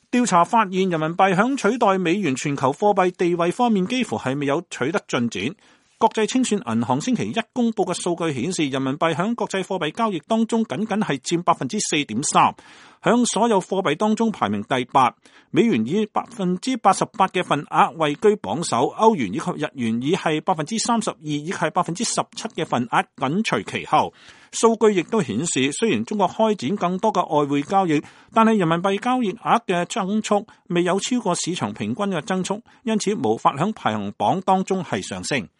調查發現，人民幣響取代美元全球貨幣地位方面幾乎係未有取得進展。國際清算銀行星期一公佈嘅數據顯示，人民幣響國際貨幣交易當中僅僅係佔 4.3%， 響所有貨幣當中排名第8。美元以 88% 嘅份額位居榜首，歐元以及日元以係 32% 以及係 17% 嘅份額緊隨其後。數據亦都顯示，雖然中國開展更多嘅外匯交易，但係人民幣交易額嘅增速未有超過市場平均嘅增速，因此無法響排行榜當中係上升。